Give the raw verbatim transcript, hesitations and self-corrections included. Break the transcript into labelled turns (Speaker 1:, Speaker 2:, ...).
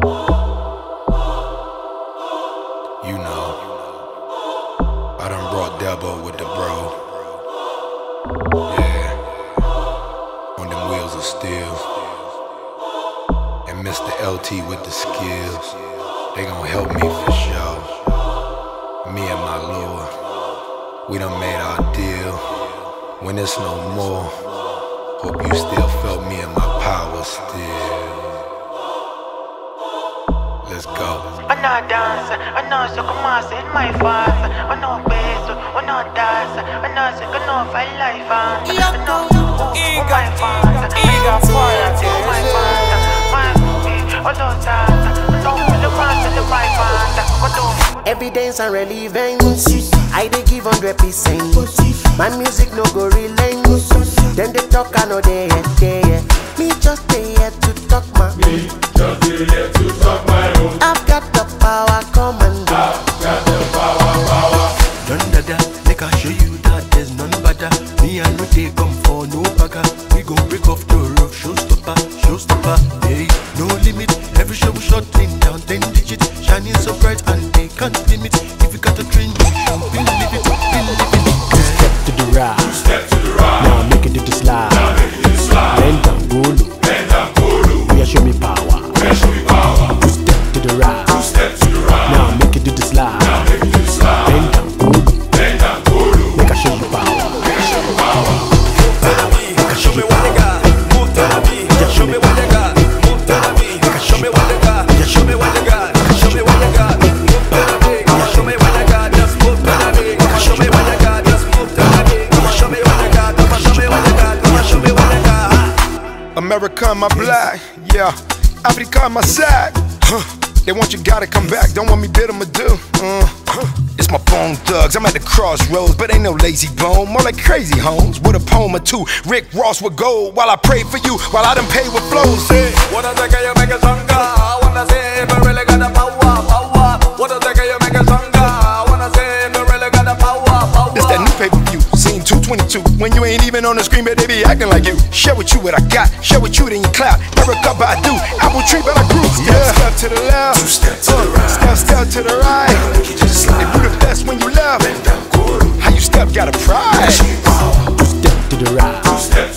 Speaker 1: You know, I done brought Debo with the bro. Yeah, on them wheels of steel. And Mister L T with the skills. They gon' help me for sure. Me and my Lord, we done made our deal. When it's no more, hope you still felt me and my power still. Let's go.
Speaker 2: I'm not dancing, I'm not so come on, in my fast. I'm not best, I'm not dancing, I'm not sick enough, I life. I'm not oh my fast, I got fire, oh my fast, my movie, oh no dance, no the fast and the right fast.
Speaker 3: Every day's a relevant. I dey give hundred percent. My music no go relent. Then they talk, I know they head there. Me just stay here to talk my.
Speaker 4: Me just stay here to talk my own.
Speaker 3: I've got the power, come and do.
Speaker 4: I've got the power, power.
Speaker 5: Done dada, make I show you that there's none better. Me and no they come for no bagger. We gon' break off the road, showstopper, showstopper. Hey, no limit. Every show we shutting down ten digits, shining so bright and they can't limit. If you got a dream, you should believe it, believe it.
Speaker 6: Two step to the right,
Speaker 4: Two step to the right.
Speaker 6: now make it to the slide.
Speaker 4: Now make it to the slide.
Speaker 6: Bend down, go low.
Speaker 4: Bend down, go low.
Speaker 6: Yeah, show me power.
Speaker 4: Yeah, show me power.
Speaker 6: Two step to the right,
Speaker 4: Two step to the right.
Speaker 6: now make it to the slide.
Speaker 4: Now make it to the slide.
Speaker 6: Bend down, go low.
Speaker 4: Bend down, go low.
Speaker 6: Make I show you power.
Speaker 4: Make I show you power.
Speaker 5: Show me what they got. Move to the beat. Show me what they got. Move to the beat. Show me what they got. Show me what they got. Show me what they got. Move to the beat. Show me what they got. Just move to the beat. Show me what they got. Just move to the beat. Show me what they got. Show me what they got. Show me what they got.
Speaker 1: America on my black, yeah. Africa on my side. Huh. They want you gotta come back, don't want me bid them do. Uh, huh. It's my bone thugs, I'm at the crossroads, but ain't no lazy bone, more like crazy homes. With a poem or two, Rick Ross with gold, while I pray for you, while I done pay with flows.
Speaker 5: Hey, what does that you make it stronger? I wanna say if you really got the power, power. What does that you make it stronger? I wanna say if you really got the power, power.
Speaker 1: This that new pay-per-view, scene two twenty-two. When you ain't even on the screen, but they be acting like you. Share with you what I got, share with you then you clout. Erica Badu, apple tree, but I grew. Step, step to the left,
Speaker 4: Two step to the right.
Speaker 1: step, step to the right.
Speaker 4: Now make it to the slide.
Speaker 1: If you the best when you left,
Speaker 4: Bend down, go low.
Speaker 1: how you step got a
Speaker 4: Yeah,
Speaker 1: pride.
Speaker 4: show me power.
Speaker 6: Two step to the right,
Speaker 4: Two step